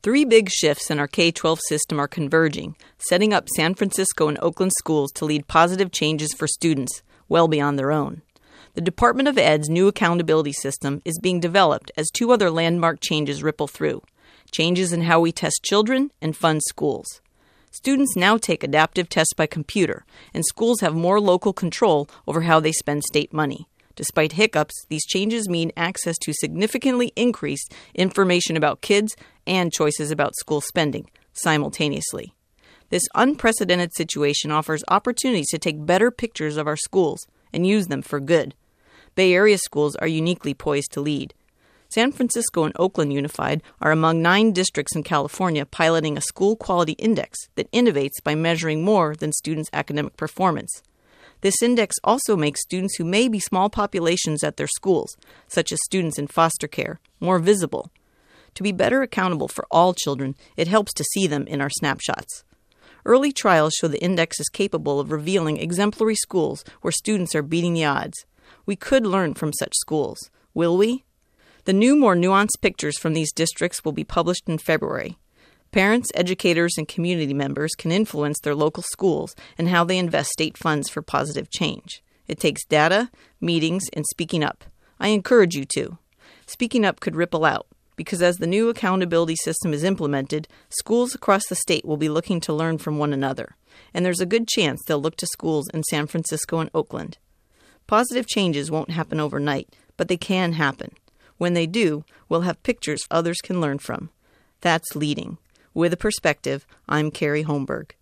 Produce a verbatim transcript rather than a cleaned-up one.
Three big shifts in our K twelve system are converging, setting up San Francisco and Oakland schools to lead positive changes for students, well beyond their own. The Department of Ed's new accountability system is being developed as two other landmark changes ripple through, changes in how we test children and fund schools. Students now take adaptive tests by computer, and schools have more local control over how they spend state money. Despite hiccups, these changes mean access to significantly increased information about kids and choices about school spending simultaneously. This unprecedented situation offers opportunities to take better pictures of our schools and use them for good. Bay Area schools are uniquely poised to lead. San Francisco and Oakland Unified are among nine districts in California piloting a school quality index that innovates by measuring more than students' academic performance. This index also makes students who may be small populations at their schools, such as students in foster care, more visible. To be better accountable for all children, it helps to see them in our snapshots. Early trials show the index is capable of revealing exemplary schools where students are beating the odds. We could learn from such schools. Will we? The new, more nuanced pictures from these districts will be published in February. Parents, educators, and community members can influence their local schools and how they invest state funds for positive change. It takes data, meetings, and speaking up. I encourage you to. Speaking up could ripple out, because as the new accountability system is implemented, schools across the state will be looking to learn from one another, and there's a good chance they'll look to schools in San Francisco and Oakland. Positive changes won't happen overnight, but they can happen. When they do, we'll have pictures others can learn from. That's leading. With a perspective, I'm Carrie Holmberg.